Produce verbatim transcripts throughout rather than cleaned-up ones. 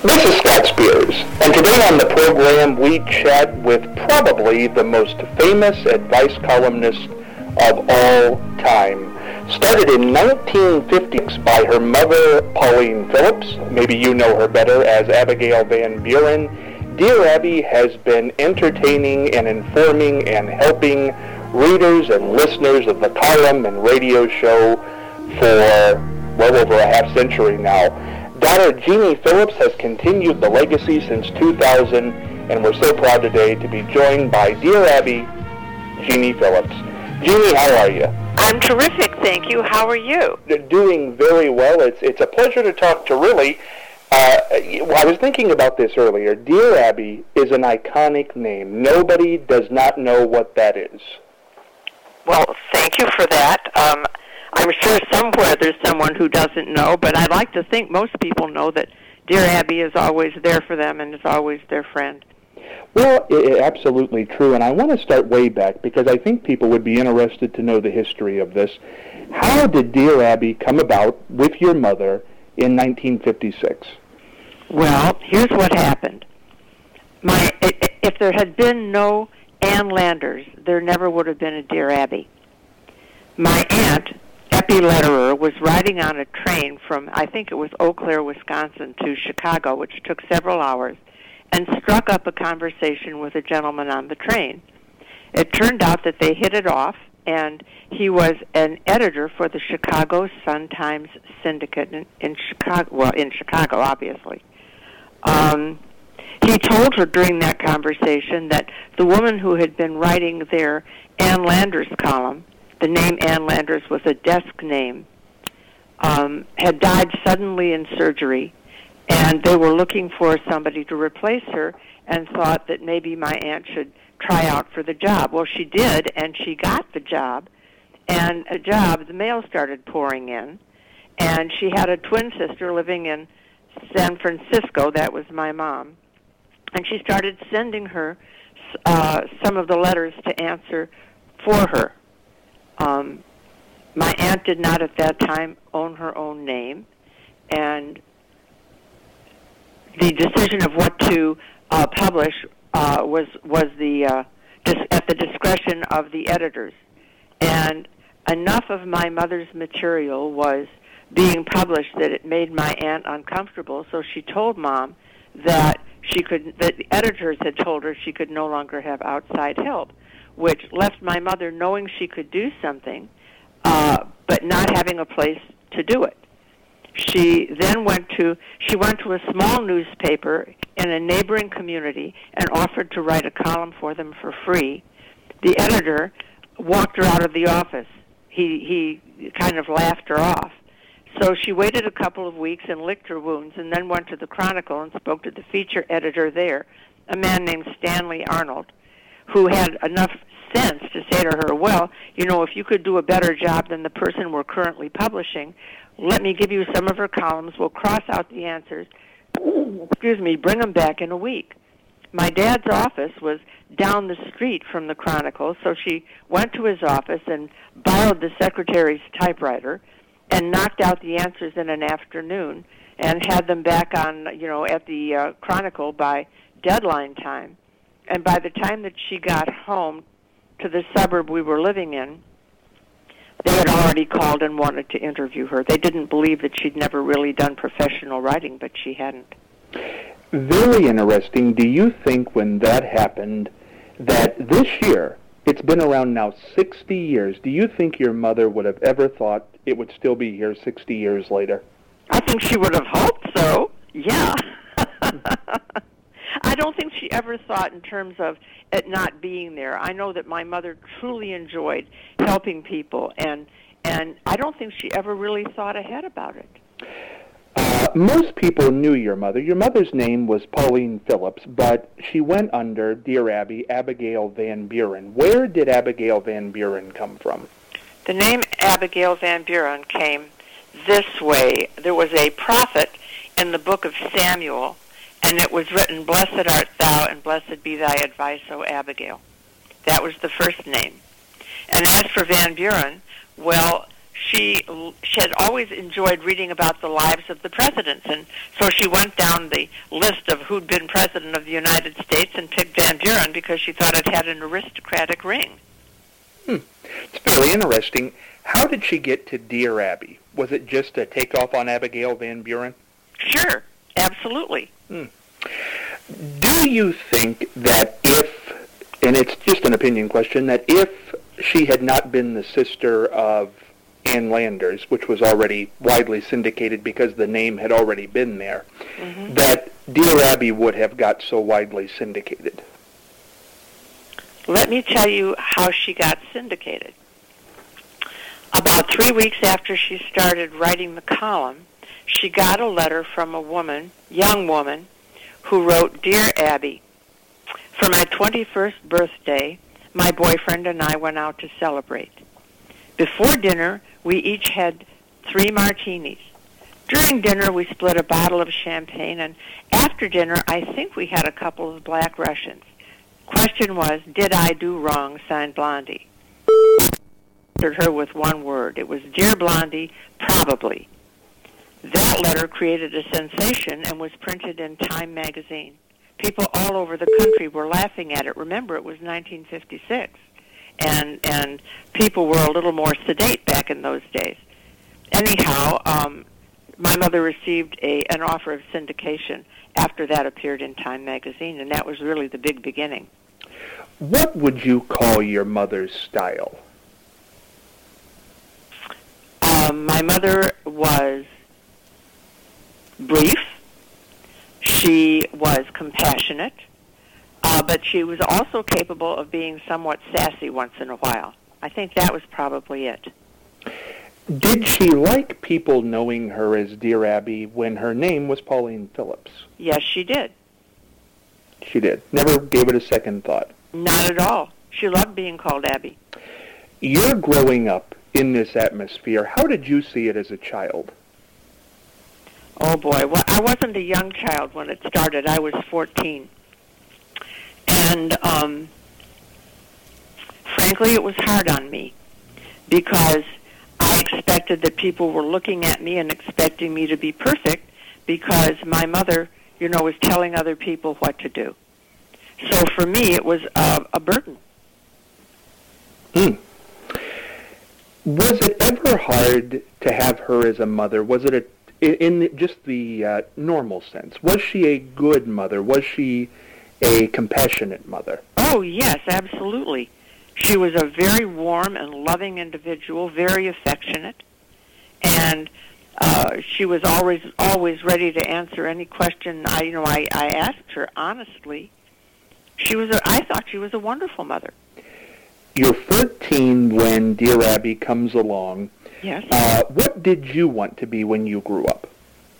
This is Scott Spears, and today on the program we chat with probably the most famous advice columnist of all time. Started in nineteen fifty-six by her mother, Pauline Phillips. Maybe you know her better as Abigail Van Buren. Dear Abby has been entertaining and informing and helping readers and listeners of the column and radio show for well over a half century now. Daughter Jeannie Phillips has continued the legacy since two thousand, and we're so proud today to be joined by Dear Abby, Jeannie Phillips. Jeannie, how are you? I'm terrific, thank you. How are you? Doing very well. It's it's a pleasure to talk to really. Uh, I was thinking about this earlier. Dear Abby is an iconic name. Nobody does not know what that is. Well, thank you for that. Um, I'm sure somewhere there's someone who doesn't know, but I'd like to think most people know that Dear Abby is always there for them and is always their friend. Well, it, absolutely true, and I want to start way back because I think people would be interested to know the history of this. How did Dear Abby come about with your mother in nineteen fifty-six? Well, here's what happened. My, if there had been no Ann Landers, there never would have been a Dear Abby. My aunt, Eppie Lederer, was riding on a train from, I think it was Eau Claire, Wisconsin, to Chicago, which took several hours, and struck up a conversation with a gentleman on the train. It turned out that they hit it off, and he was an editor for the Chicago Sun-Times Syndicate in, in Chicago, well, in Chicago, obviously. Um, he told her during that conversation that the woman who had been writing their Ann Landers column, the name Ann Landers was a desk name, um, had died suddenly in surgery, and they were looking for somebody to replace her and thought that maybe my aunt should try out for the job. Well, she did, and she got the job, and a job, the mail started pouring in, and she had a twin sister living in San Francisco. That was my mom, and she started sending her uh, some of the letters to answer for her. Um, my aunt did not at that time own her own name, and the decision of what to uh, publish uh, was was the uh, dis- at the discretion of the editors. And enough of my mother's material was being published that it made my aunt uncomfortable. So she told Mom that she could that the editors had told her she could no longer have outside help, which left my mother knowing she could do something, uh, but not having a place to do it. She then went to she went to a small newspaper in a neighboring community and offered to write a column for them for free. The editor walked her out of the office. He he kind of laughed her off. So she waited a couple of weeks and licked her wounds, and then went to the Chronicle and spoke to the feature editor there, a man named Stanley Arnold, who had enough sense to say to her, well, you know, if you could do a better job than the person we're currently publishing, let me give you some of her columns. We'll cross out the answers. Excuse me, bring them back in a week. My dad's office was down the street from the Chronicle, so she went to his office and borrowed the secretary's typewriter and knocked out the answers in an afternoon and had them back on, you know, at the uh, Chronicle by deadline time. And by the time that she got home to the suburb we were living in, they had already called and wanted to interview her. They didn't believe that she'd never really done professional writing, but she hadn't. Very interesting. Do you think when that happened that this year, it's been around now sixty years, do you think your mother would have ever thought it would still be here sixty years later? I think she would have hoped so, yeah. I don't think she ever thought in terms of it not being there. I know that my mother truly enjoyed helping people, and and I don't think she ever really thought ahead about it. Uh, most people knew your mother. Your mother's name was Pauline Phillips, but she went under, Dear Abby, Abigail Van Buren. Where did Abigail Van Buren come from? The name Abigail Van Buren came this way. There was a prophet in the book of Samuel, and it was written, Blessed art thou, and blessed be thy advice, O Abigail. That was the first name. And as for Van Buren, well, she she had always enjoyed reading about the lives of the presidents, and so she went down the list of who'd been president of the United States and picked Van Buren because she thought it had an aristocratic ring. Hmm. It's fairly interesting. How did she get to Dear Abby? Was it just a takeoff on Abigail Van Buren? Sure, absolutely. Hmm. Do you think that if, and it's just an opinion question, that if she had not been the sister of Ann Landers, which was already widely syndicated because the name had already been there, mm-hmm. that Dear Abby would have got so widely syndicated? Let me tell you how she got syndicated. About three weeks after she started writing the column, she got a letter from a woman, young woman, who wrote, Dear Abby, for my twenty-first birthday, my boyfriend and I went out to celebrate. Before dinner, we each had three martinis. During dinner, we split a bottle of champagne, and after dinner, I think we had a couple of Black Russians. Question was, did I do wrong? Signed Blondie. I answered her with one word. It was, Dear Blondie, probably. That letter created a sensation and was printed in Time magazine. People all over the country were laughing at it. Remember, it was nineteen fifty-six, and and people were a little more sedate back in those days. Anyhow, um, my mother received a an offer of syndication after that appeared in Time magazine, and that was really the big beginning. What would you call your mother's style? Um, my mother was brief. She was compassionate, uh, but she was also capable of being somewhat sassy once in a while. I think that was probably it. Did she like people knowing her as Dear Abby when her name was Pauline Phillips? Yes, she did. She did. Never gave it a second thought. Not at all. She loved being called Abby. You're growing up in this atmosphere. How did you see it as a child? Oh, boy. Well, I wasn't a young child when it started. I was fourteen. And, um, frankly, it was hard on me because I expected that people were looking at me and expecting me to be perfect because my mother, you know, was telling other people what to do. So for me, it was uh, a burden. Hmm. Was it ever hard to have her as a mother? Was it a In just the uh, normal sense, was she a good mother? Was she a compassionate mother? Oh, yes, absolutely. She was a very warm and loving individual, very affectionate, and uh, she was always always ready to answer any question I, you know, I, I asked her. Honestly, she was. A, I thought she was a wonderful mother. You're fourteen when Dear Abby comes along. Yes. Uh, what did you want to be when you grew up?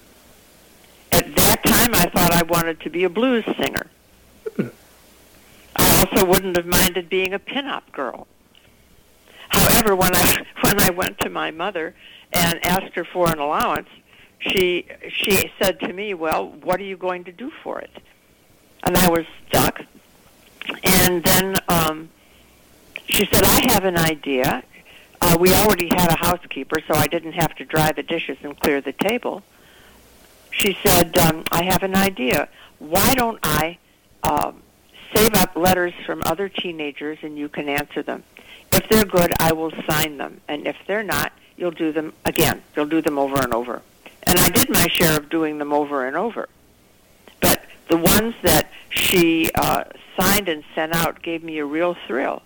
At that time, I thought I wanted to be a blues singer. Hmm. I also wouldn't have minded being a pin-up girl. However, when I when I went to my mother and asked her for an allowance, she she said to me, "Well, what are you going to do for it?" And I was stuck. And then um, she said, "I have an idea." Uh, we already had a housekeeper, so I didn't have to dry the dishes and clear the table. She said, um, I have an idea. Why don't I um, save up letters from other teenagers and you can answer them? If they're good, I will sign them. And if they're not, you'll do them again. You'll do them over and over. And I did my share of doing them over and over. But the ones that she uh, signed and sent out gave me a real thrill.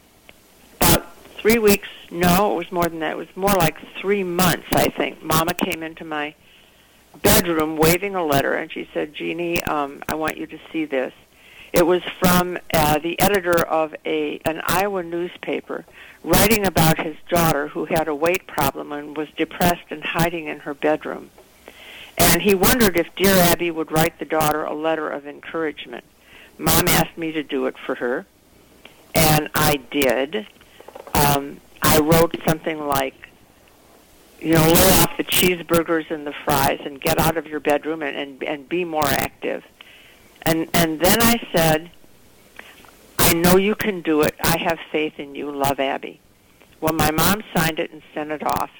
Three weeks, no, it was more than that. It was more like three months, I think. Mama came into my bedroom waving a letter, and she said, Jeannie, um, I want you to see this. It was from uh, the editor of a an Iowa newspaper writing about his daughter who had a weight problem and was depressed and hiding in her bedroom. And he wondered if Dear Abby would write the daughter a letter of encouragement. Mom asked me to do it for her, and I did. Um, I wrote something like, you know, lay off the cheeseburgers and the fries and get out of your bedroom and, and, and be more active. And and then I said, I know you can do it. I have faith in you. Love, Abby. Well, my mom signed it and sent it off.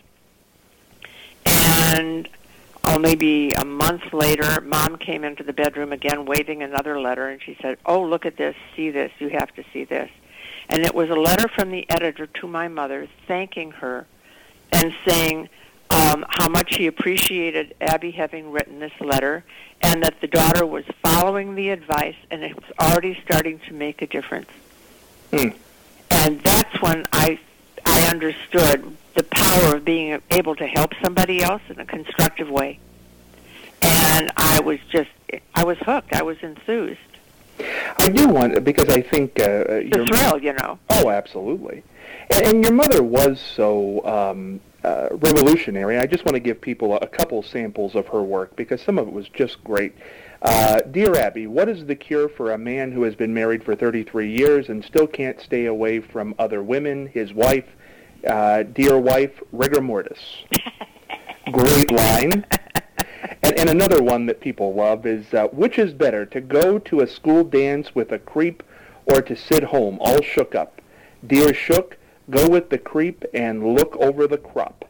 And oh, maybe a month later, Mom came into the bedroom again waving another letter, and she said, oh, look at this, see this, you have to see this. And it was a letter from the editor to my mother thanking her and saying um, how much he appreciated Abby having written this letter, and that the daughter was following the advice, and it was already starting to make a difference. Hmm. And that's when I I understood the power of being able to help somebody else in a constructive way. And I was just, I was hooked. I was enthused. I do want, because I think... Uh, it's a thrill, you know. Oh, absolutely. And, and your mother was so um, uh, revolutionary. I just want to give people a, a couple samples of her work, because some of it was just great. Uh, Dear Abby, what is the cure for a man who has been married for thirty-three years and still can't stay away from other women, his wife, uh, dear wife, rigor mortis? Great line. And, and another one that people love is, uh, which is better, to go to a school dance with a creep or to sit home all shook up? Dear Shook, go with the creep and look over the crop.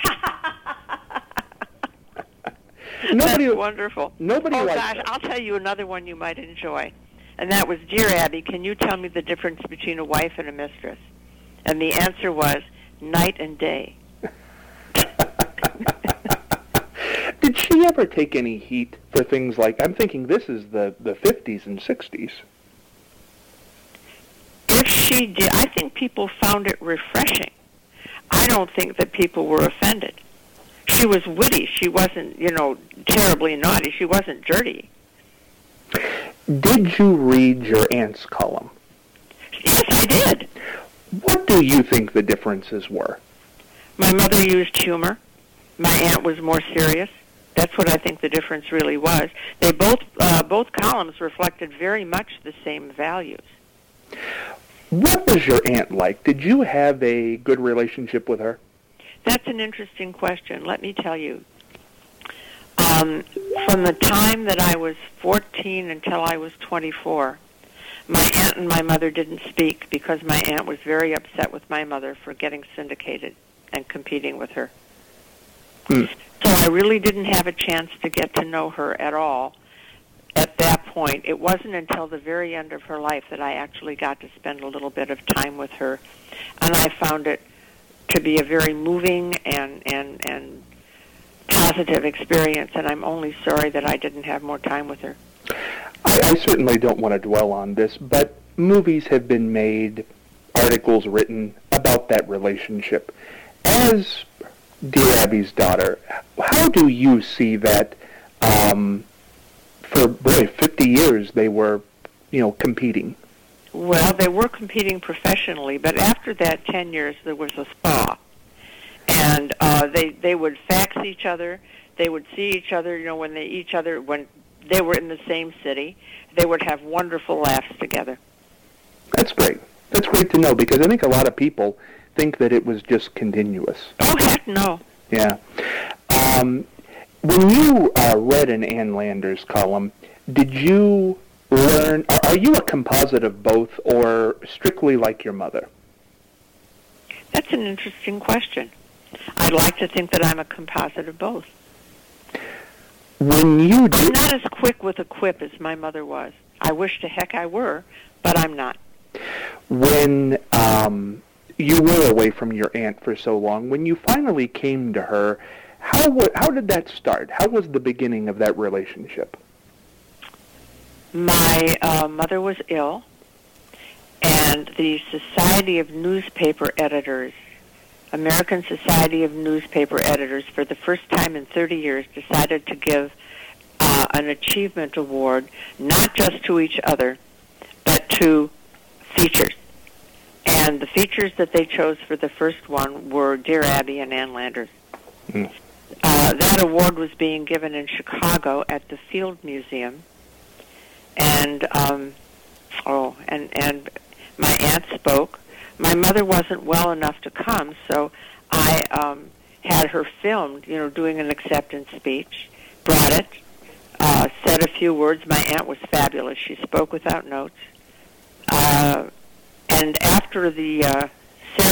Nobody, That's wonderful. Nobody oh, likes gosh, that. I'll tell you another one you might enjoy. And that was, Dear Abby, can you tell me the difference between a wife and a mistress? And the answer was, night and day. Did she ever take any heat for things like, I'm thinking this is the, the fifties and sixties. If she did, I think people found it refreshing. I don't think that people were offended. She was witty. She wasn't, you know, terribly naughty. She wasn't dirty. Did you read your aunt's column? Yes, I did. What do you think the differences were? My mother used humor. My aunt was more serious. That's what I think the difference really was. They both, uh, both columns reflected very much the same values. What was your aunt like? Did you have a good relationship with her? That's an interesting question. Let me tell you. Um, from the time that I was fourteen until I was twenty-four, my aunt and my mother didn't speak because my aunt was very upset with my mother for getting syndicated and competing with her. Hmm. So I really didn't have a chance to get to know her at all at that point. It wasn't until the very end of her life that I actually got to spend a little bit of time with her, and I found it to be a very moving and, and, and positive experience, and I'm only sorry that I didn't have more time with her. I, I certainly don't want to dwell on this, but movies have been made, articles written about that relationship. As Dear Abby's daughter, how do you see that um, for really fifty years they were, you know, competing? Well, they were competing professionally, but after that ten years, there was a thaw. And uh, they they would fax each other. They would see each other, you know, when they each other when they were in the same city. They would have wonderful laughs together. That's great. That's great to know, because I think a lot of people think that it was just continuous. Oh, heck no. Yeah. Um, when you uh, read an Ann Landers column, did you learn, are, are you a composite of both or strictly like your mother? That's an interesting question. I'd like to think that I'm a composite of both. When you do, I'm not as quick with a quip as my mother was. I wish to heck I were, but I'm not. When um, you were away from your aunt for so long, when you finally came to her, how w- how did that start? How was the beginning of that relationship? My uh, mother was ill, and the Society of Newspaper Editors, American Society of Newspaper Editors, for the first time in thirty years, decided to give uh, an achievement award, not just to each other, but to features. And the features that they chose for the first one were Dear Abby and Ann Landers. Mm. Uh, that award was being given in Chicago at the Field Museum. And, um, oh, and, and my aunt spoke. My mother wasn't well enough to come, so I um, had her filmed, you know, doing an acceptance speech, brought it, uh, said a few words. My aunt was fabulous. She spoke without notes. Uh, and after the uh, ceremony,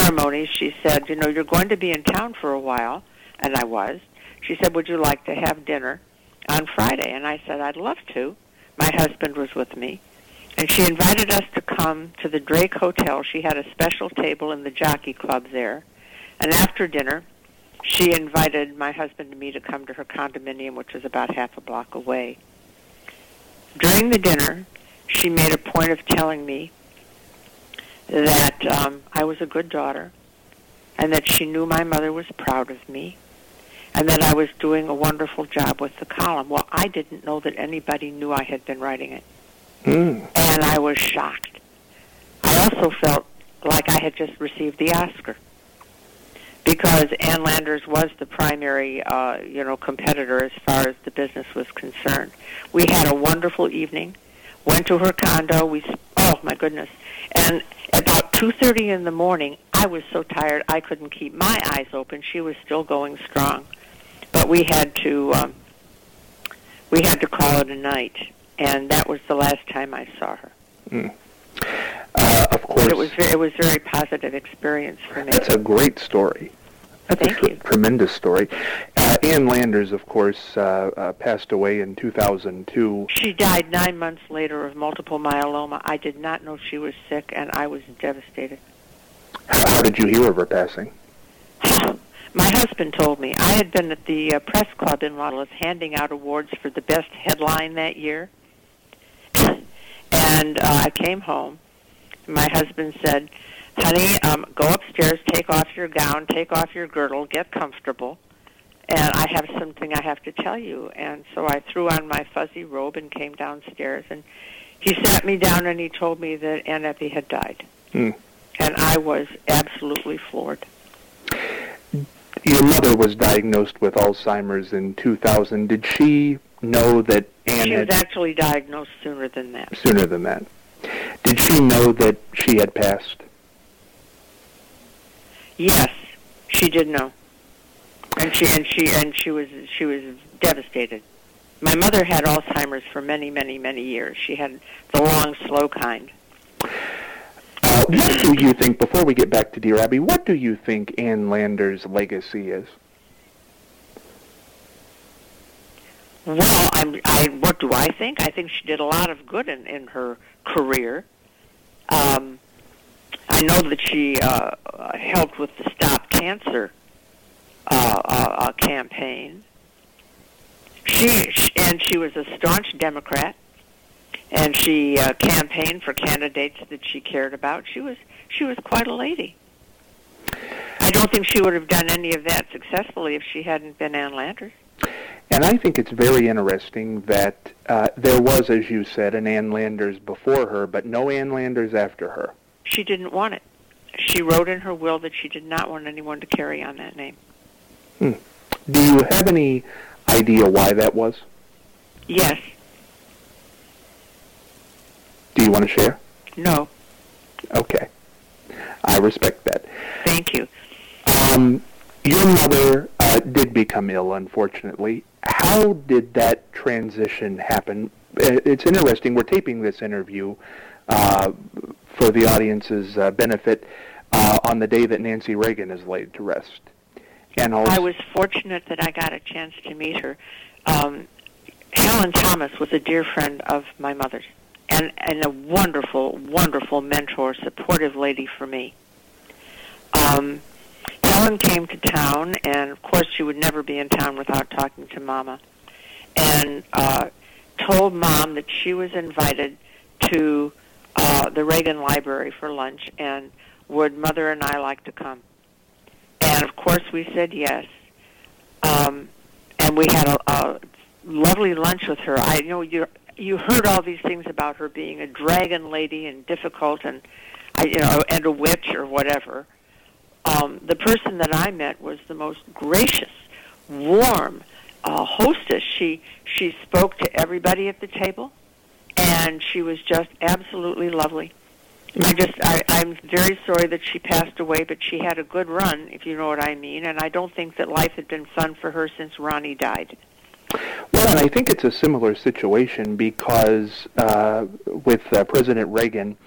ceremony, she said, you know, you're going to be in town for a while, and I was. She said, would you like to have dinner on Friday? And I said, I'd love to. My husband was with me. And she invited us to come to the Drake Hotel. She had a special table in the Jockey Club there. And after dinner, she invited my husband and me to come to her condominium, which was about half a block away. During the dinner, she made a point of telling me that um, I was a good daughter, and that she knew my mother was proud of me, and that I was doing a wonderful job with the column. Well, I didn't know that anybody knew I had been writing it. Mm. And I was shocked. I also felt like I had just received the Oscar, because Ann Landers was the primary, uh, you know, competitor as far as the business was concerned. We had a wonderful evening, went to her condo. We, oh, my goodness. And about two thirty in the morning, I was so tired I couldn't keep my eyes open. She was still going strong. But we had to, um, we had to call it a night. And that was the last time I saw her. Mm. Uh, of course. But it was it was a very positive experience for me. That's a great story. That's Thank a tr- you. tremendous story. Uh, Ann Landers, of course, uh, uh, passed away in two thousand two. She died nine months later of multiple myeloma. I did not know she was sick, and I was devastated. How, how did you hear of her passing? My husband told me. I had been at the uh, press club in Los Angeles handing out awards for the best headline that year. And uh, I came home. My husband said, honey, um, go upstairs, take off your gown, take off your girdle, get comfortable, and I have something I have to tell you. And so I threw on my fuzzy robe and came downstairs. And he sat me down and he told me that Aunt Effie had died. Hmm. And I was absolutely floored. Your mother was diagnosed with Alzheimer's in two thousand. Did she know that Ann She had... was actually diagnosed sooner than that. Sooner than that. Did she know that she had passed? Yes, she did know. And she and she and she was she was devastated. My mother had Alzheimer's for many, many, many years. She had the long, slow kind. Uh, what do you think, before we get back to Dear Abby, what do you think Ann Landers' legacy is? Well, I'm, I, what do I think? I think she did a lot of good in, in her career. Um, I know that she uh, helped with the Stop Cancer uh, uh, campaign. She, she and she was a staunch Democrat, and she uh, campaigned for candidates that she cared about. She was she was quite a lady. I don't think she would have done any of that successfully if she hadn't been Ann Landers. And I think it's very interesting that uh, there was, as you said, an Ann Landers before her, but no Ann Landers after her. She didn't want it. She wrote in her will that she did not want anyone to carry on that name. Hmm. Do you have any idea why that was? Yes. Do you want to share? No. Okay. I respect that. Thank you. Um, your mother uh, did become ill, unfortunately. How did that transition happen? It's interesting. We're taping this interview uh, for the audience's uh, benefit uh, on the day that Nancy Reagan is laid to rest. And also, I was fortunate that I got a chance to meet her. Um, Helen Thomas was a dear friend of my mother's, and, and a wonderful, wonderful mentor, supportive lady for me. Um, Helen came to town, and of course she would never be in town without talking to Mama, and uh, told Mom that she was invited to uh, the Reagan Library for lunch, and would Mother and I like to come? And of course we said yes, um, and we had a, a lovely lunch with her. I you know you you heard all these things about her being a dragon lady and difficult, and I, you know, and a witch or whatever. Um, the person that I met was the most gracious, warm uh, hostess. She she spoke to everybody at the table, and she was just absolutely lovely. I just, I, I'm very sorry that she passed away, but she had a good run, if you know what I mean, and I don't think that life had been fun for her since Ronnie died. Well, and I think it's a similar situation because uh, with uh, President Reagan,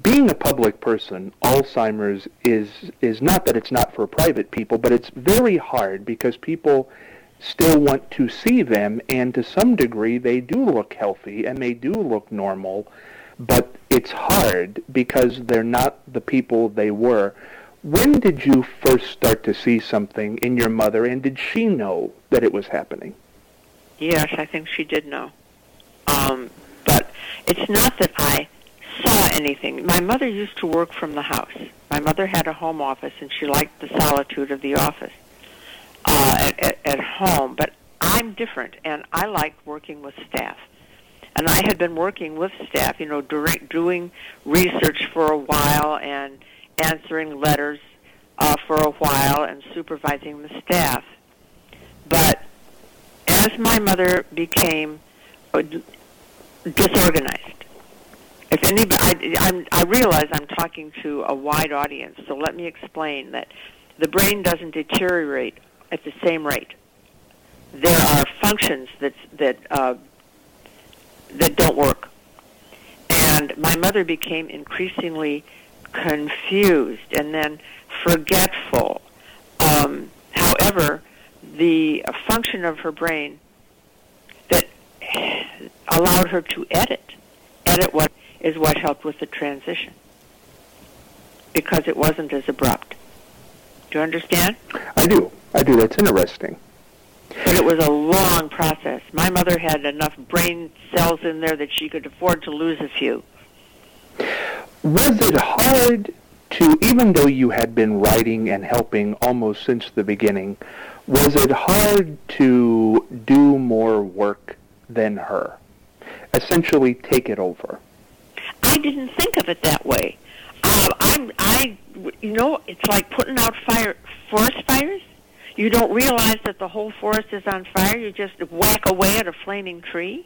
being a public person, Alzheimer's is is not that it's not for private people, but it's very hard because people still want to see them, and to some degree they do look healthy and they do look normal, but it's hard because they're not the people they were. When did you first start to see something in your mother, and did she know that it was happening? Yes, I think she did know. Um, but it's not that I saw anything. My mother used to work from the house. My mother had a home office, and she liked the solitude of the office uh, at, at, at home. But I'm different, and I like working with staff. And I had been working with staff, you know, during, doing research for a while and answering letters uh, for a while and supervising the staff. But as my mother became disorganized, if anybody, I, I'm, I realize I'm talking to a wide audience, so let me explain that the brain doesn't deteriorate at the same rate. There are functions that that uh, that don't work, and my mother became increasingly confused and then forgetful. Um, however, the function of her brain that allowed her to edit, edit what is what helped with the transition, because it wasn't as abrupt. Do you understand? I do. I do. That's interesting. But it was a long process. My mother had enough brain cells in there that she could afford to lose a few. Was it hard to, even though you had been writing and helping almost since the beginning, was it hard to do more work than her? Essentially take it over? I didn't think of it that way. Uh, I'm, I, you know, it's like putting out fire, forest fires. You don't realize that the whole forest is on fire. You just whack away at a flaming tree.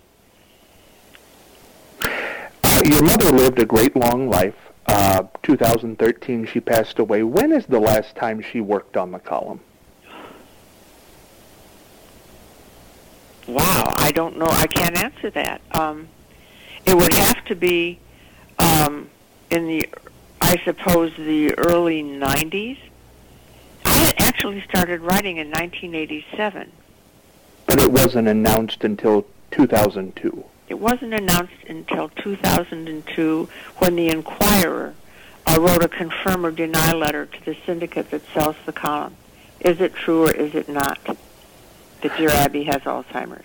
Uh, your mother lived a great long life. Uh, two thousand thirteen, she passed away. When is the last time she worked on the column? Wow, I don't know. I can't answer that. Um, it would have to be um, in the, I suppose, the early nineties. I actually started writing in nineteen eighty-seven. But it wasn't announced until two thousand two. It wasn't announced until two thousand two when the Inquirer uh, wrote a confirm or deny letter to the syndicate that sells the column. Is it true or is it not that Dear Abby has Alzheimer's?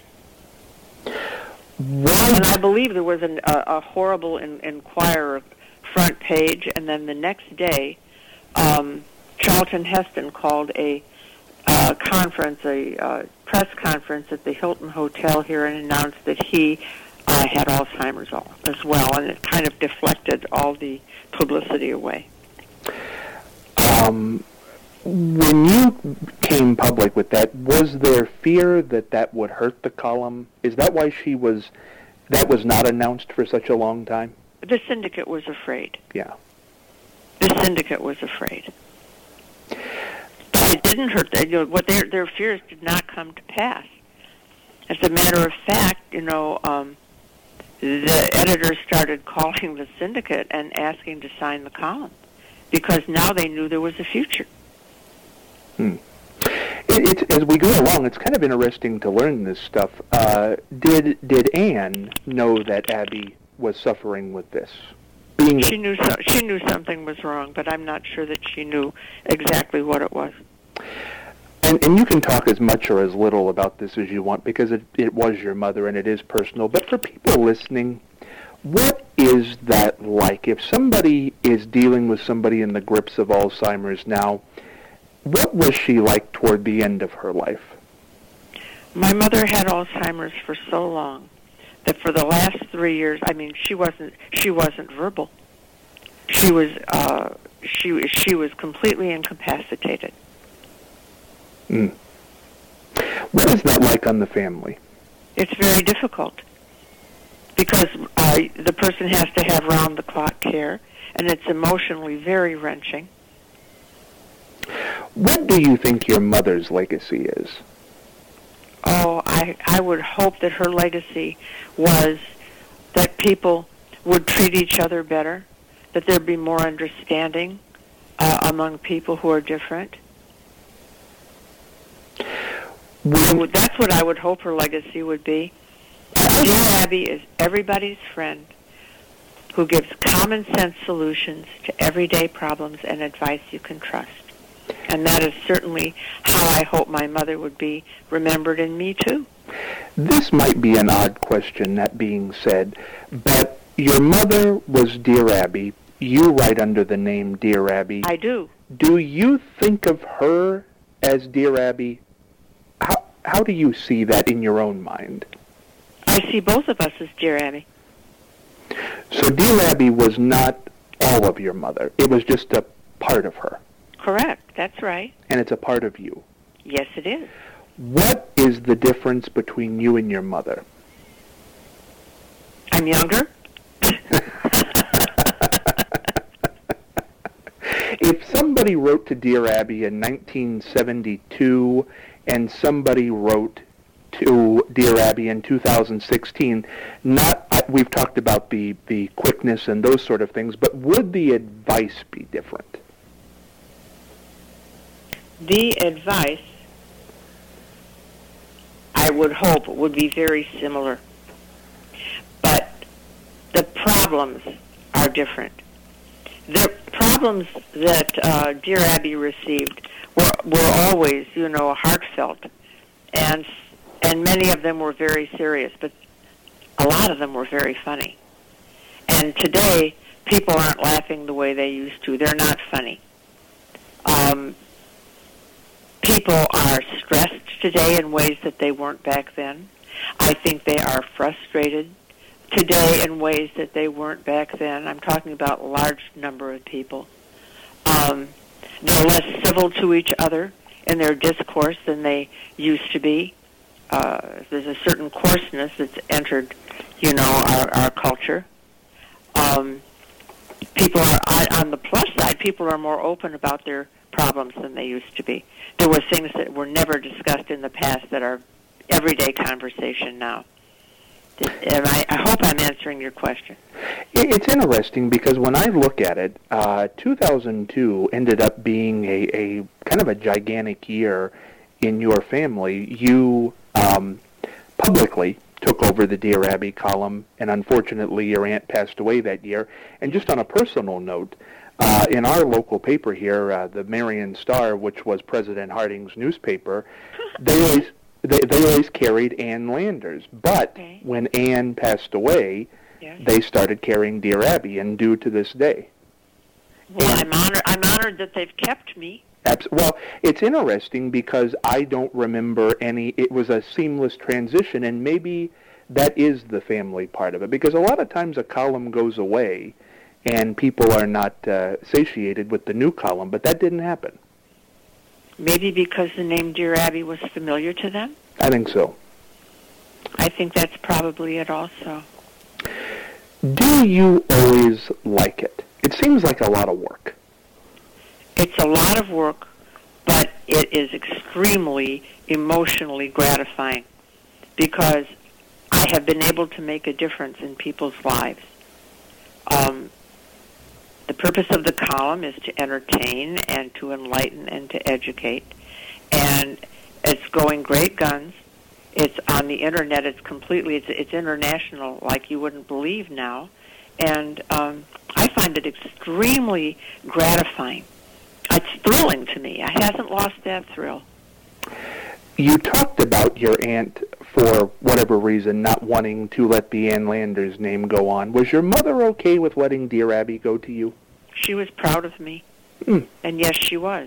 What? And I believe there was an, a, a horrible in, Inquirer front page, and then the next day, um, Charlton Heston called a uh, conference, a uh, press conference at the Hilton Hotel here, and announced that he uh, had Alzheimer's all, as well, and it kind of deflected all the publicity away. Um, when you came public with that, was there fear that that would hurt the column? Is that why she was, that was not announced for such a long time? The syndicate was afraid. Yeah. The syndicate was afraid. But it didn't hurt. You know, what their their fears did not come to pass. As a matter of fact, you know, um, the editors started calling the syndicate and asking to sign the column because now they knew there was a future. Hmm. It, it's, as we go along, it's kind of interesting to learn this stuff. Uh, did did Anne know that Abby was suffering with this? Being she knew so, she knew something was wrong, but I'm not sure that she knew exactly what it was. And, and you can talk as much or as little about this as you want because it, it was your mother and it is personal. But for people listening, what is that like? If somebody is dealing with somebody in the grips of Alzheimer's now, what was she like toward the end of her life? My mother had Alzheimer's for so long that for the last three years, I mean, she wasn't she wasn't verbal. She was uh, she she was completely incapacitated. Mm. What is that like on the family? It's very difficult because uh, the person has to have round-the-clock care, and it's emotionally very wrenching. What do you think your mother's legacy is? Oh, I, I would hope that her legacy was that people would treat each other better, that there'd be more understanding uh, among people who are different. So that's what I would hope her legacy would be. Dear Abby is everybody's friend who gives common sense solutions to everyday problems and advice you can trust. And that is certainly how I hope my mother would be remembered, and me too. This might be an odd question, that being said, but your mother was Dear Abby. You write under the name Dear Abby. I do. Do you think of her as Dear Abby? How, how do you see that in your own mind? I see both of us as Dear Abby. So Dear Abby was not all of your mother. It was just a part of her. Correct. That's right. And it's a part of you. Yes, it is. What is the difference between you and your mother? I'm younger. If somebody wrote to Dear Abby in nineteen seventy-two and somebody wrote to Dear Abby in two thousand sixteen, not we've talked about the, the quickness and those sort of things, but would the advice be different? The advice, I would hope, would be very similar. But the problems are different. The problems that uh, Dear Abby received were, were always, you know, heartfelt, and and many of them were very serious, but a lot of them were very funny. And today, people aren't laughing the way they used to. They're not funny. Um, people are stressed today in ways that they weren't back then. I think they are frustrated today in ways that they weren't back then. I'm talking about a large number of people. Um, they're less civil to each other in their discourse than they used to be. Uh, there's a certain coarseness that's entered, you know, our, our culture. Um, people are, on the plus side, people are more open about their problems than they used to be. There were things that were never discussed in the past that are everyday conversation now. And I, I hope I'm answering your question. It's interesting because when I look at it, uh, two thousand two ended up being a, a kind of a gigantic year in your family. You um, publicly took over the Dear Abby column, and unfortunately your aunt passed away that year. And just on a personal note, uh, in our local paper here, uh, the Marion Star, which was President Harding's newspaper, they always... They, they always carried Ann Landers, but okay. when Ann passed away, yes. they started carrying Dear Abby, and do to this day. Well, I'm honored. I'm honored that they've kept me. Abs- well, it's interesting because I don't remember any. It was a seamless transition, and maybe that is the family part of it. Because a lot of times a column goes away, and people are not uh, satiated with the new column, but that didn't happen. Maybe because the name Dear Abby was familiar to them? I think so. I think that's probably it also. Do you always like it? It seems like a lot of work. It's a lot of work, but it is extremely emotionally gratifying because I have been able to make a difference in people's lives. Um, The purpose of the column is to entertain and to enlighten and to educate. And it's going great guns. It's on the Internet. It's completely, it's, it's international like you wouldn't believe now. And um, I find it extremely gratifying. It's thrilling to me. I haven't lost that thrill. You talked about your aunt, for whatever reason, not wanting to let the Ann Landers name go on. Was your mother okay with letting Dear Abby go to you? She was proud of me. Mm. And yes, she was.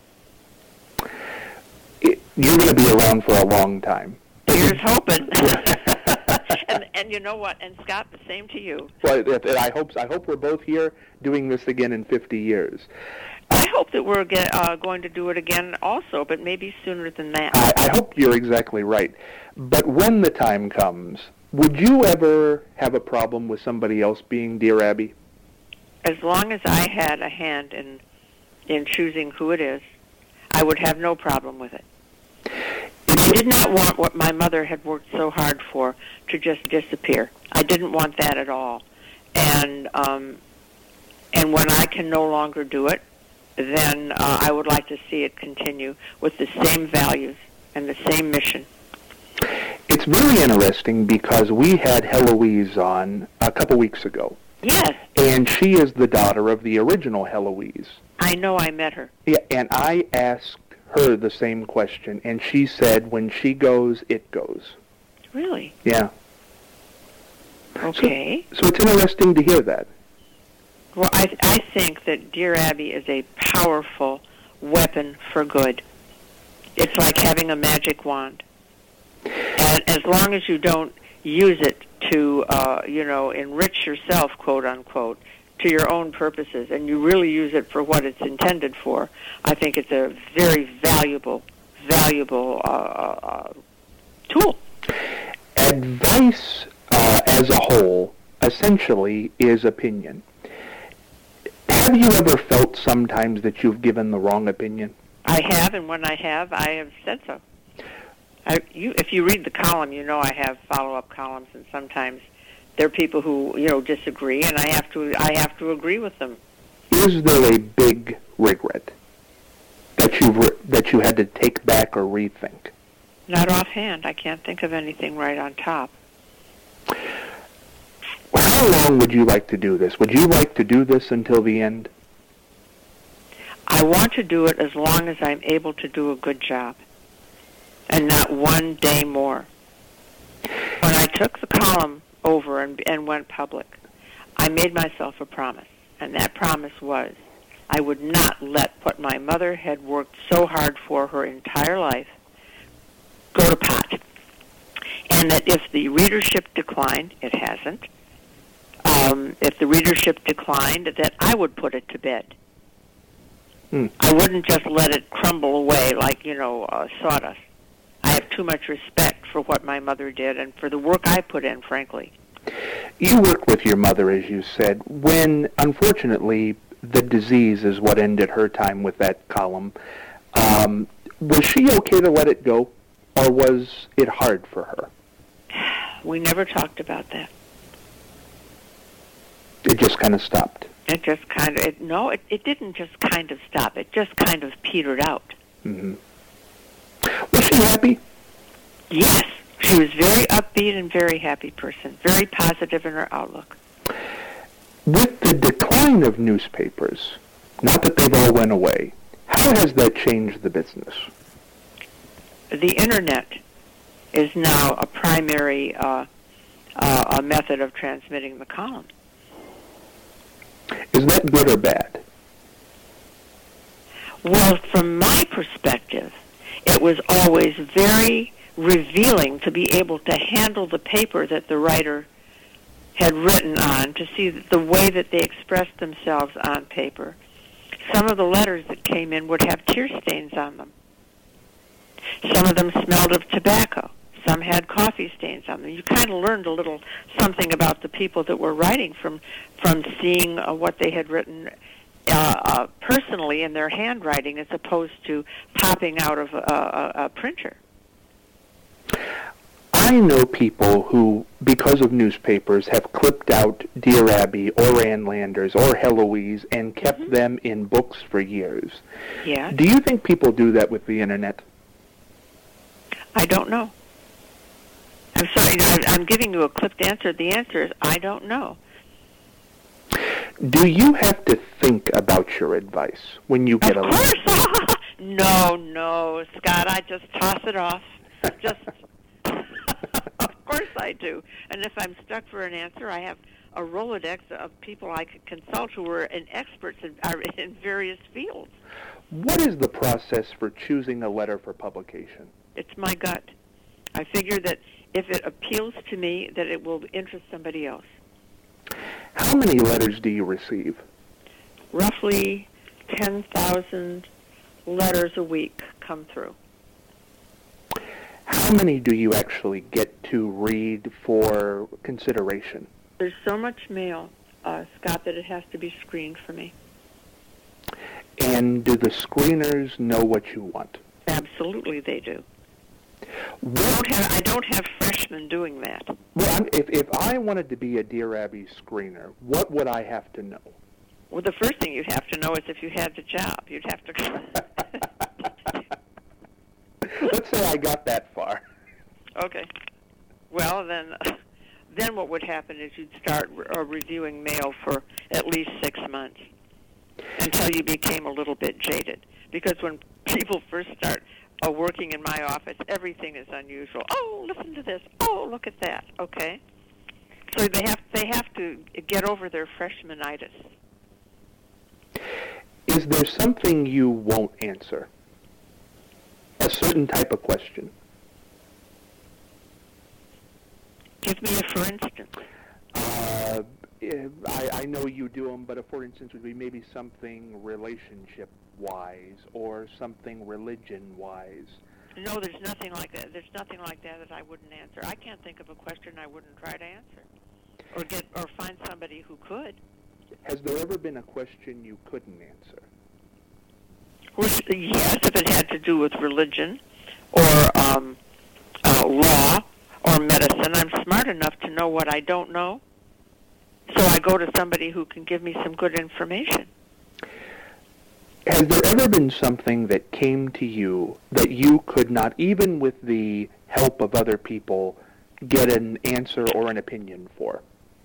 It, you're going to be around for a long time. Here's hoping. and, and you know what? And Scott, the same to you. Well, I hope, I hope we're both here doing this again in fifty years. I hope that we're get, uh, going to do it again also, but maybe sooner than that. I, I hope you're exactly right. But when the time comes, would you ever have a problem with somebody else being Dear Abby? As long as I had a hand in in choosing who it is, I would have no problem with it. I did not want what my mother had worked so hard for to just disappear. I didn't want that at all. And um, And when I can no longer do it, then uh, I would like to see it continue with the same values and the same mission. It's very interesting because we had Heloise on a couple weeks ago. Yes. And she is the daughter of the original Heloise. I know, I met her. Yeah, and I asked her the same question, and she said, when she goes, it goes. Really? Yeah. Okay. So, so it's interesting to hear that. Well, I, I think that Dear Abby is a powerful weapon for good. It's like having a magic wand. And as long as you don't use it to, uh, you know, enrich yourself, quote unquote, to your own purposes, and you really use it for what it's intended for, I think it's a very valuable, valuable uh, uh, tool. Advice uh, as a whole essentially is opinion. Have you ever felt sometimes that you've given the wrong opinion? I have, and when I have, I have said so. I, you, if you read the column, you know I have follow-up columns, and sometimes there are people who, you know, disagree, and I have to I have to agree with them. Is there a big regret that you re- that you had to take back or rethink? Not offhand. I can't think of anything right on top. How long would you like to do this? Would you like to do this until the end? I want to do it as long as I'm able to do a good job, and not one day more. When I took the column over and, and went public, I made myself a promise, and that promise was I would not let what my mother had worked so hard for her entire life go to pot, and that if the readership declined, it hasn't, um, if the readership declined, that I would put it to bed. Hmm. I wouldn't just let it crumble away like, you know, uh, sawdust. I have too much respect for what my mother did and for the work I put in, frankly. You worked with your mother, as you said, when, unfortunately, the disease is what ended her time with that column. Um, was she okay to let it go, or was it hard for her? We never talked about that. It just kind of stopped. It just kind of, it, no, it, it didn't just kind of stop. It just kind of petered out. Mm-hmm. Was she happy? Yes. She was very upbeat and very happy person, very positive in her outlook. With the decline of newspapers, not that they've all went away, how has that changed the business? The Internet is now a primary uh, uh, a method of transmitting the column. Is that good or bad? Well, from my perspective, it was always very revealing to be able to handle the paper that the writer had written on, to see the way that they expressed themselves on paper. Some of the letters that came in would have tear stains on them. Some of them smelled of tobacco. Some had coffee stains on them. You kind of learned a little something about the people that were writing from from seeing uh, what they had written uh, uh, personally in their handwriting, as opposed to popping out of a, a, a printer. I know people who, because of newspapers, have clipped out Dear Abby or Ann Landers or Heloise and kept mm-hmm. them in books for years. Yeah. Do you think people do that with the Internet? I don't know. I'm sorry, I'm giving you a clipped answer. The answer is I don't know. Do you have to think about your advice when you get of a course. No, no, Scott, I just toss it off. Just, of course I do. And if I'm stuck for an answer, I have a Rolodex of people I could consult who are in experts in, are in various fields. What is the process for choosing a letter for publication? It's my gut. I figure that if it appeals to me, that it will interest somebody else. How many letters do you receive? Roughly ten thousand letters a week come through. How many do you actually get to read for consideration? There's so much mail, uh, Scott, that it has to be screened for me. And do the screeners know what you want? Absolutely, they do. What? I don't have, I don't have freshmen doing that. Well, if, if I wanted to be a Dear Abby screener, what would I have to know? Well, the first thing you'd have to know is if you had the job. You'd have to... Let's say I got that far. Okay. Well, then then what would happen is you'd start re- uh, reviewing mail for at least six months until you became a little bit jaded. Because when people first start uh, working in my office, everything is unusual. Oh, listen to this. Oh, look at that. Okay. So they have they have to get over their freshmanitis. Is there something you won't answer? A certain type of question? Give me a for instance. Uh, I, I know you do them, but a for instance would be maybe something relationship-wise or something religion-wise. No, there's nothing like that. There's nothing like that that I wouldn't answer. I can't think of a question I wouldn't try to answer, or get or find somebody who could. Has there ever been a question you couldn't answer? Well, yes, if it had to do with religion or um, uh, law or medicine. I'm smart enough to know what I don't know, so I go to somebody who can give me some good information. Has there ever been something that came to you that you could not, even with the help of other people, get an answer or an opinion for?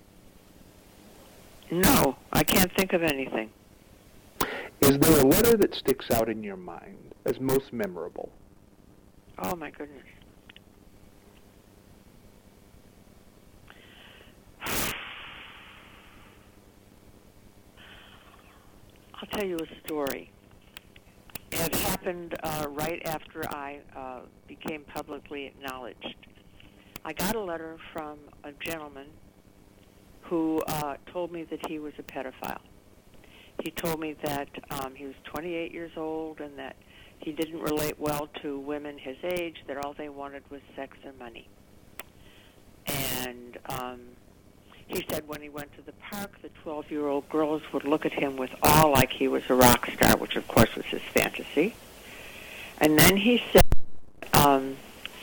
No, I can't think of anything. Is there a letter that sticks out in your mind as most memorable? Oh, my goodness. I'll tell you a story. It happened uh, right after I uh, became publicly acknowledged. I got a letter from a gentleman who uh, told me that he was a pedophile. He told me that um, he was twenty-eight years old and that he didn't relate well to women his age, that all they wanted was sex and money. And um, he said when he went to the park, the twelve-year-old girls would look at him with awe like he was a rock star, which of course was his fantasy. And then he said um,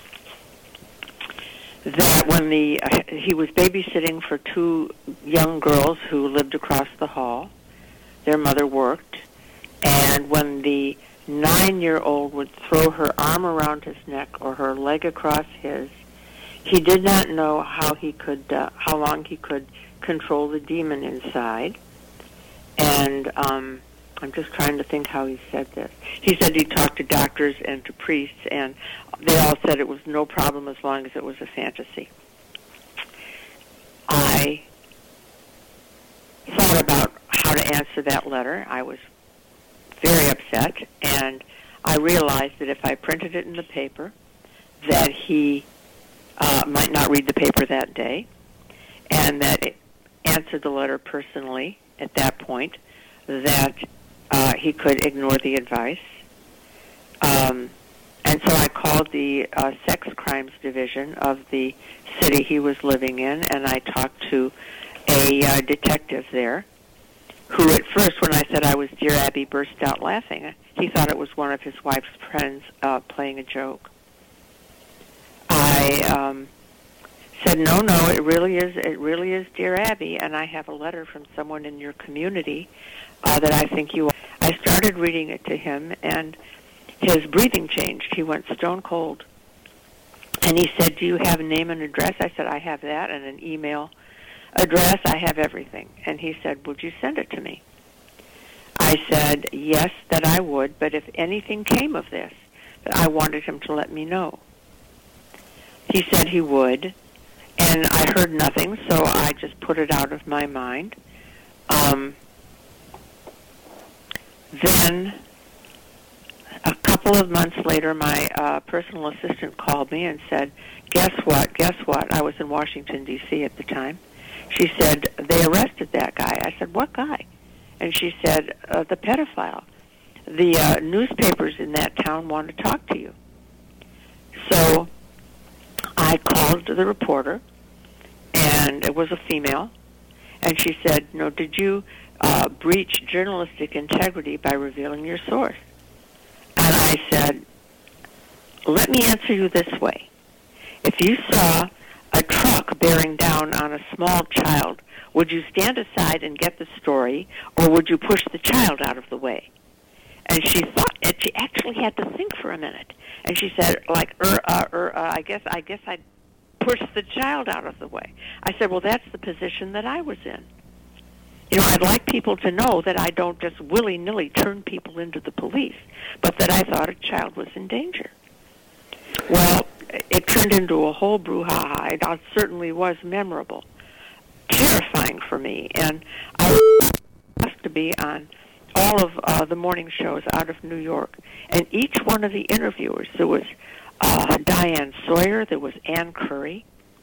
that when the uh, he was babysitting for two young girls who lived across the hall. Their mother worked, and when the nine-year-old would throw her arm around his neck or her leg across his, he did not know how he could, uh, how long he could control the demon inside. And um, I'm just trying to think how he said this. He said he talked to doctors and to priests, and they all said it was no problem as long as it was a fantasy. I thought about how to answer that letter. I was very upset, and I realized that if I printed it in the paper, that he uh, might not read the paper that day, and that it answered the letter personally at that point, that uh, he could ignore the advice. Um, and so I called the uh, sex crimes division of the city he was living in, and I talked to a uh, detective there, who at first, when I said I was Dear Abby, burst out laughing. He thought it was one of his wife's friends uh, playing a joke. I um, said, no, no, it really is, it really is Dear Abby, and I have a letter from someone in your community uh, that I think you. I started reading it to him, and his breathing changed. He went stone cold, and he said, "Do you have a name and address?" I said, "I have that, and an email address. I have everything." And he said, "Would you send it to me?" I said, yes, that I would, but if anything came of this, that I wanted him to let me know. He said he would, and I heard nothing, so I just put it out of my mind. Um, then, a couple of months later, my uh, personal assistant called me and said, guess what, guess what? I was in Washington, D C at the time. She said, they arrested that guy. I said, what guy? And she said, uh, the pedophile. The uh, newspapers in that town want to talk to you. So I called the reporter, and it was a female, and she said, no, did you uh, breach journalistic integrity by revealing your source? And I said, let me answer you this way. If you saw a truck bearing down on a small child Would you stand aside and get the story, or would you push the child out of the way? And she thought, and she actually had to think for a minute. And she said, like, er, uh, er, uh, I guess, I guess I'd push the child out of the way. I said, well, that's the position that I was in. You know, I'd like people to know that I don't just willy-nilly turn people into the police, but that I thought a child was in danger. Well, it turned into a whole brouhaha. It certainly was memorable, terrifying for me. And I was asked to be on all of uh, the morning shows out of New York. And each one of the interviewers, there was uh, Diane Sawyer, there was Ann Curry,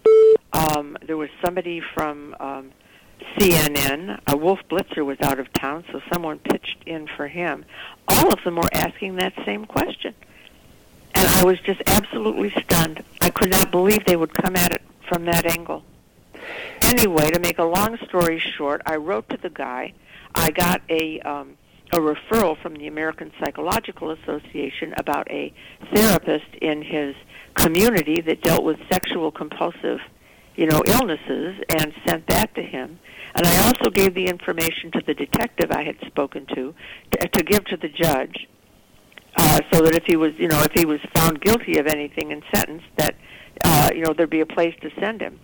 um, there was somebody from um, C N N, uh, Wolf Blitzer was out of town, so someone pitched in for him. All of them were asking that same question. And I was just absolutely stunned. I could not believe they would come at it from that angle. Anyway, to make a long story short, I wrote to the guy. I got a um, a referral from the American Psychological Association about a therapist in his community that dealt with sexual compulsive, you know, illnesses, and sent that to him. And I also gave the information to the detective I had spoken to to, to give to the judge, uh, so that if he was, you know, if he was found guilty of anything and sentenced, that uh, you know, there'd be a place to send him.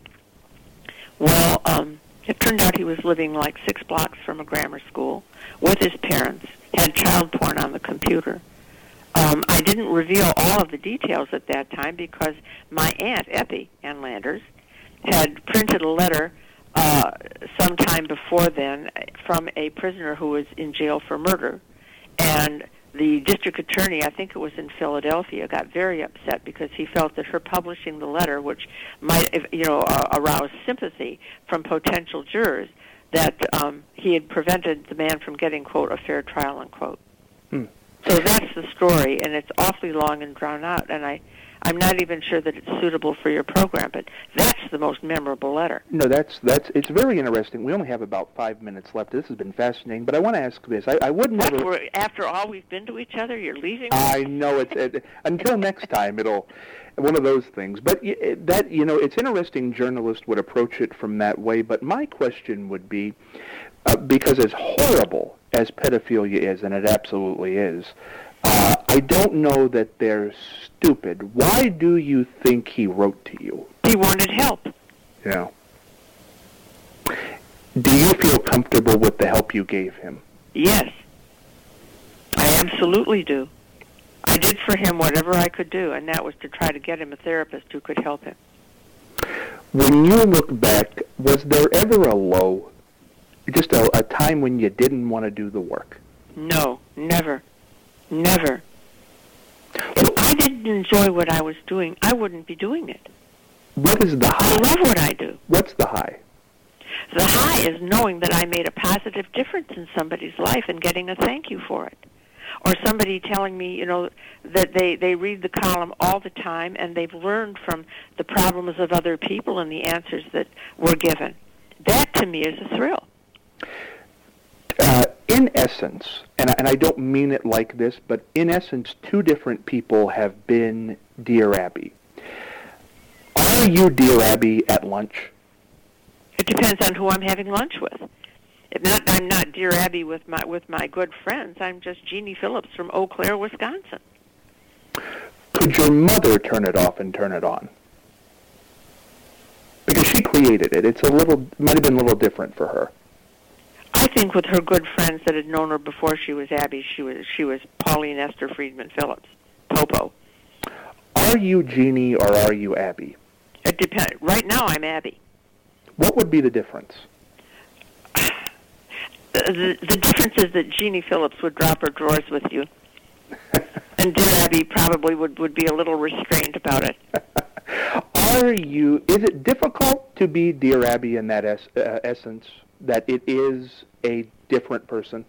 Well, um, it turned out he was living like six blocks from a grammar school with his parents, had child porn on the computer. Um, I didn't reveal all of the details at that time because my aunt, Eppie Ann Landers, had printed a letter uh, sometime before then from a prisoner who was in jail for murder. And the district attorney, I think it was in Philadelphia, got very upset because he felt that her publishing the letter, which might, you know, uh, arouse sympathy from potential jurors, that um, he had prevented the man from getting, quote, a fair trial, unquote. Hmm. So that's the story, and it's awfully long and drawn out, and I, I'm not even sure that it's suitable for your program, but that's the most memorable letter. No, that's that's it's very interesting. We only have about five minutes left. This has been fascinating, but I want to ask this. I, I would never... What, we're, after all we've been to each other, you're leaving? I know. It's it, until next time, it'll... One of those things. But it, that, you know, it's interesting journalists would approach it from that way, but my question would be, uh, because as horrible as pedophilia is, and it absolutely is, uh, I don't know that they're stupid. Why do you think he wrote to you? He wanted help. Yeah. Do you feel comfortable with the help you gave him? Yes. I absolutely do. I did for him whatever I could do, and that was to try to get him a therapist who could help him. When you look back, was there ever a low, just a, a time when you didn't want to do the work? No, never. Never. If I didn't enjoy what I was doing, I wouldn't be doing it. What is the high? I love what I do. What's the high? The high is knowing that I made a positive difference in somebody's life and getting a thank you for it. Or somebody telling me, you know, that they, they read the column all the time and they've learned from the problems of other people and the answers that were given. That, to me, is a thrill. Uh, in essence, and I, and I don't mean it like this, but in essence, two different people have been Dear Abby. Are you Dear Abby at lunch? It depends on who I'm having lunch with. If not, I'm not Dear Abby with my with my good friends. I'm just Jeannie Phillips from Eau Claire, Wisconsin. Could your mother turn it off and turn it on? Because she created it. It's a little, might have been a little different for her. I think with her good friends that had known her before she was Abby, she was she was Pauline Esther Friedman Phillips, Popo. Are you Jeannie or are you Abby? It depends. Right now, I'm Abby. What would be the difference? The, the difference is that Jeannie Phillips would drop her drawers with you. And Dear Abby probably would, would be a little restrained about it. Are you, is it difficult to be Dear Abby in that es, uh, essence, that it is a different person?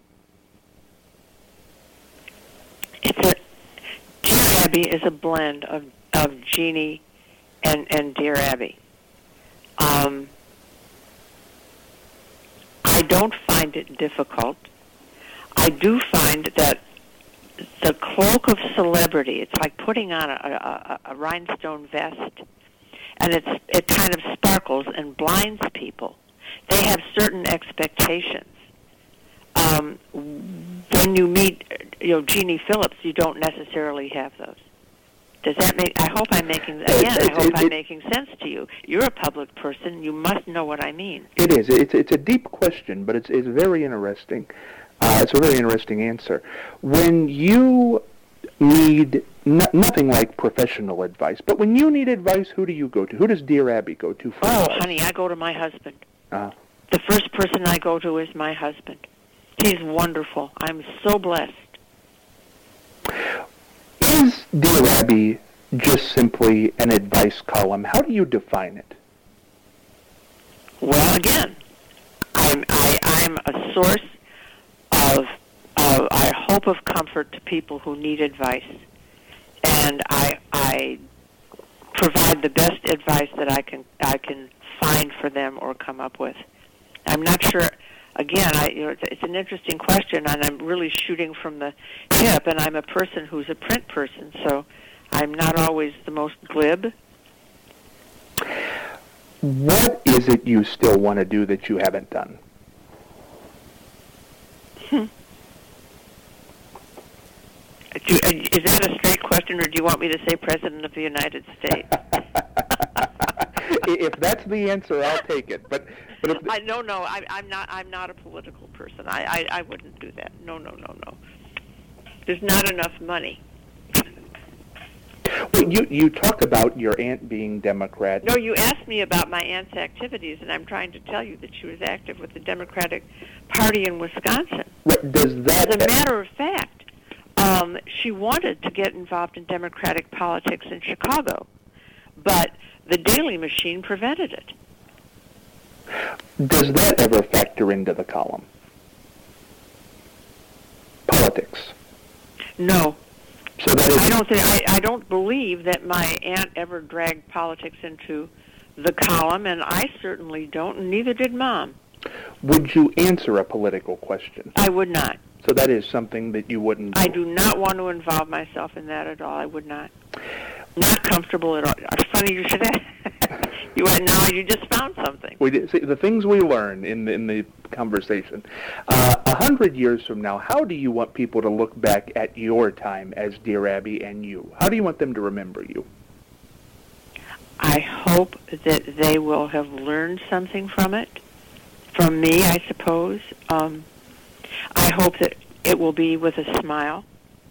It's a, Dear Abby is a blend of, of Jeannie and, and Dear Abby. Um... I don't find it difficult. I do find that the cloak of celebrity, it's like putting on a, a, a rhinestone vest, and it's, it kind of sparkles and blinds people. they have certain expectations. Um, when you meet, you know, Jeannie Phillips, you don't necessarily have those. Does that make? I hope I'm making again. I hope it, it, I'm making sense to you. You're a public person. You must know what I mean. It is. It's it's a deep question, but it's it's very interesting. Uh, it's a very interesting answer. When you need no, nothing like professional advice, but when you need advice, who do you go to? Who does Dear Abby go to? For oh, advice? honey, I go to my husband. Uh, the first person I go to is my husband. He's wonderful. I'm so blessed. Is Dear Abby just simply an advice column? How do you define it? Well, again, I'm I, I'm a source of, of I hope of comfort to people who need advice, and I I provide the best advice that I can I can find for them or come up with. I'm not sure. Again, I, you know, it's, it's an interesting question, and I'm really shooting from the hip, and I'm a person who's a print person, so I'm not always the most glib. What is it you still want to do that you haven't done? Hmm. Do, uh, is that a straight question, or do you want me to say President of the United States? If that's the answer, I'll take it. But, but if I, no, no, I, I'm not. I'm not a political person. I, I, I wouldn't do that. No, no, no, no. There's not enough money. Well, you you talk about your aunt being Democrat. No, you asked me about my aunt's activities, and I'm trying to tell you that she was active with the Democratic Party in Wisconsin. What, does that? As a matter of fact, um, she wanted to get involved in Democratic politics in Chicago, but the Daily Machine prevented it. Does that ever factor into the column? Politics. No. So that is I don't think I, I don't believe that my aunt ever dragged politics into the column, and I certainly don't, and neither did Mom. Would you answer a political question? I would not. So that is something that you wouldn't do. I do not want to involve myself in that at all. I would not. Not comfortable at all. It's funny you should ask. You now you just found something. We did, see, the things we learn in the, in the conversation. Uh, a hundred years from now, how do you want people to look back at your time as Dear Abby and you? How do you want them to remember you? I hope that they will have learned something from it, from me, I suppose. Um, I hope that it will be with a smile.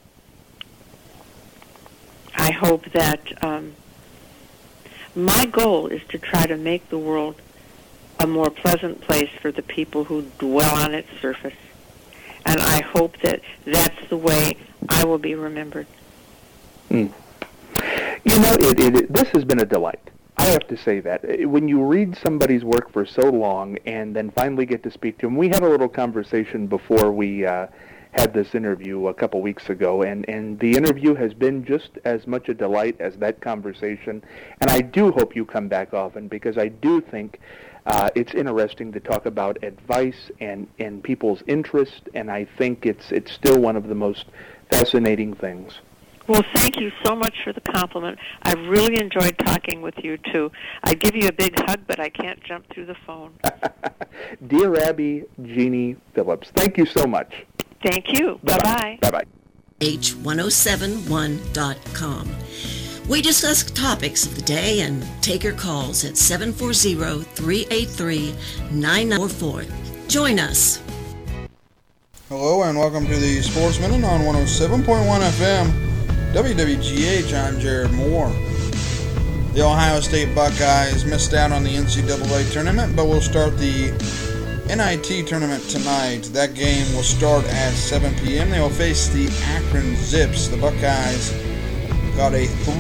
I hope that um, my goal is to try to make the world a more pleasant place for the people who dwell on its surface. And I hope that that's the way I will be remembered. Mm. You know, it, it, this has been a delight. I have to say that. When you read somebody's work for so long and then finally get to speak to them, we had a little conversation before we uh, had this interview a couple weeks ago, and, and the interview has been just as much a delight as that conversation. And I do hope you come back often, because I do think uh, it's interesting to talk about advice and, and people's interest, and I think it's it's still one of the most fascinating things. Well, thank you so much for the compliment. I've really enjoyed talking with you, too. I'd give you a big hug, but I can't jump through the phone. Dear Abby, Jeannie Phillips, thank you so much. Thank you. Bye-bye. Bye-bye. H ten seventy-one dot com. We discuss topics of the day and take your calls at seven four zero, three eight three, nine nine four four. Join us. Hello and welcome to the Sports Minute on one oh seven point one F M. W W G H, I'm Jared Moore. The Ohio State Buckeyes missed out on the N C double A tournament, but will start the N I T tournament tonight. That game will start at seven p.m. They will face the Akron Zips. The Buckeyes got a